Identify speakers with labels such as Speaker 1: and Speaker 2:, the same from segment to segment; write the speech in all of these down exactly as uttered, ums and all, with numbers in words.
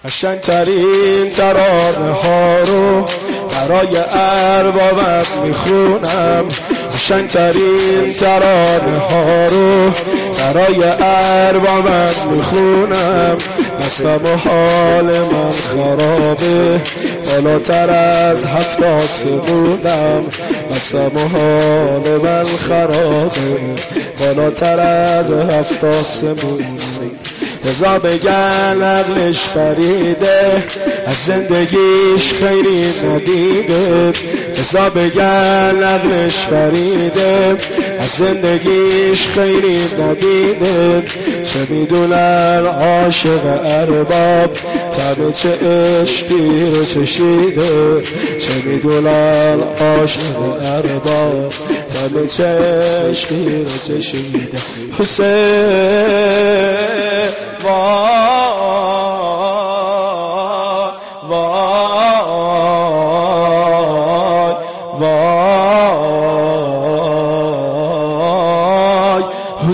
Speaker 1: قشنگترین ترانه ها رو برای اربابت میخونم. قشنگترین ترانه ها رو برای اربابت میخونم. مستم و حال من خرابه بالاتر از هفت آسمونم. مستم و حال من خرابه بالاتر از هفت آسمونم. رضا بگن عقلش فریده از زندگیش خیری ندیده. رضا بگن عقلش فریده از زندگیش خیری ندیده. چه میدونن عاشق ارباب طعم چه عشقی رو چشیده. چه میدونن عاشق ارباب طعم چه عشقی رو چشیده. حسین وای وای وای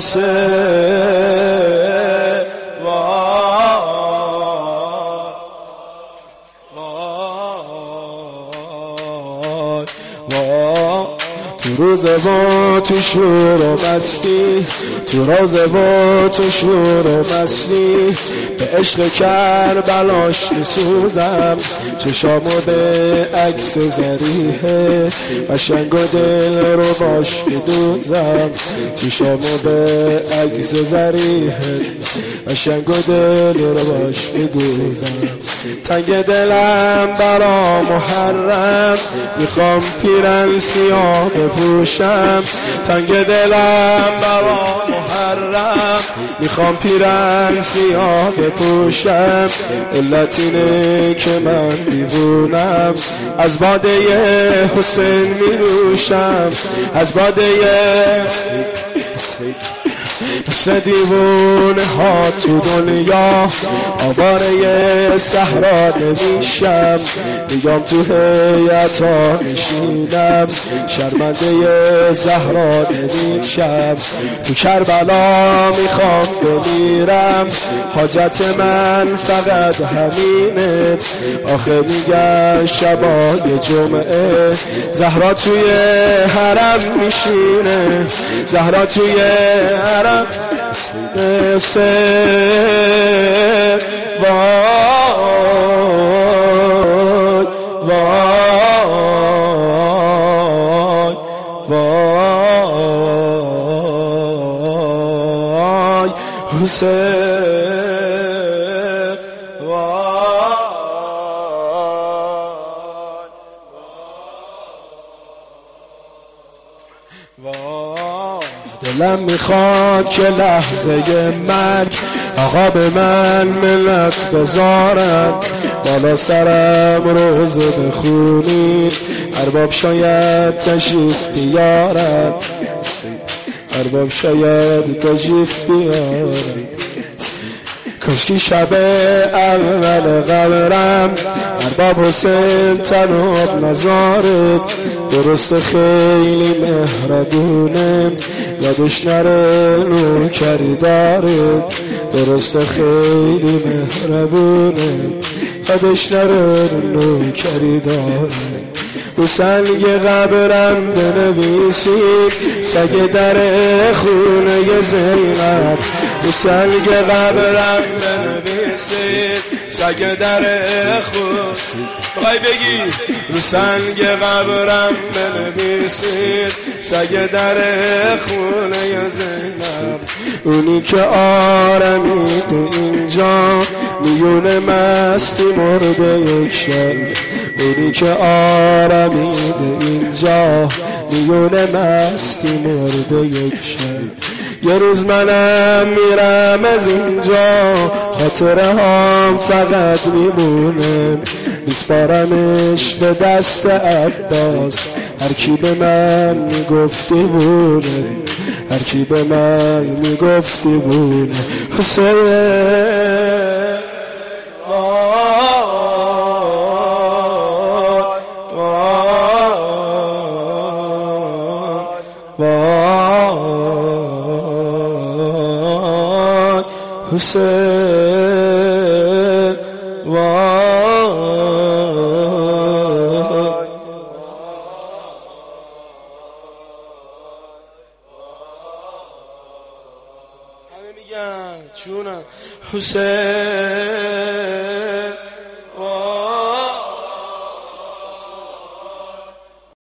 Speaker 1: حسین وای وای وای. تو روز با تو شور و مستی، تو روز با تو شور و مستی، به عشق کربلاش میسوزم. چشامو به عکس زریحه قشنگ و دل رو باش میدوزم. چشامو به عکس زریحه قشنگ و دل رو باش میدوزم. تنگ دلم برا محرم میخوام پیرن سیاه بپوشم. تنگ دلم برا محرم میخوام پیرن سیاه بپوشم. علت اینه که من دیوونم از باده حسین میروشم. از باده مثل دیوونه ها تو دنیا آواره صحرا نمیشم. میگم تو هیئت ها نشینم شرمنده زهرا نمیشم. تو کربلا میخوام بمیرم حاجت من فقط همینه. آخه میگن شبای جمعه زهرا توی حرم میشینه. زهرا توی حرم حسین وای وای وای حسین وای. دلم میخواد که لحظه مرگ آقا به من منت بذارن. بالا سرم روزه بخونید ارباب شاید تشریف بیارن. ارباب شاید تشریف بیارن. کاشکی شب اول قبرم ارباب حسین تناب نظاره. درست خیلی مهربونه یادش نره نوکری داره. درست خیلی مهربونه یادش نره نوکری داره. رو سنگ قبرم بنویسید سگ در خونه زینب. رو سنگ قبرم بنویسید سگ در خونه بخوای بگی. رو سنگ قبرم بنویسید سگ در خونه زینب. اونی که آرمید اینجا میونه مستی مرده یک شب. اونی که آرمید اینجا میونه مستی مرده یک شب. یه روز منم میرم از اینجا خاطره هم فقط میمونه. میسپارمش به دست عباس هر کی به من میگفتی بونه. هر کی به من میگفتی بونه. حسین حسین وای همه میگن چونم حسین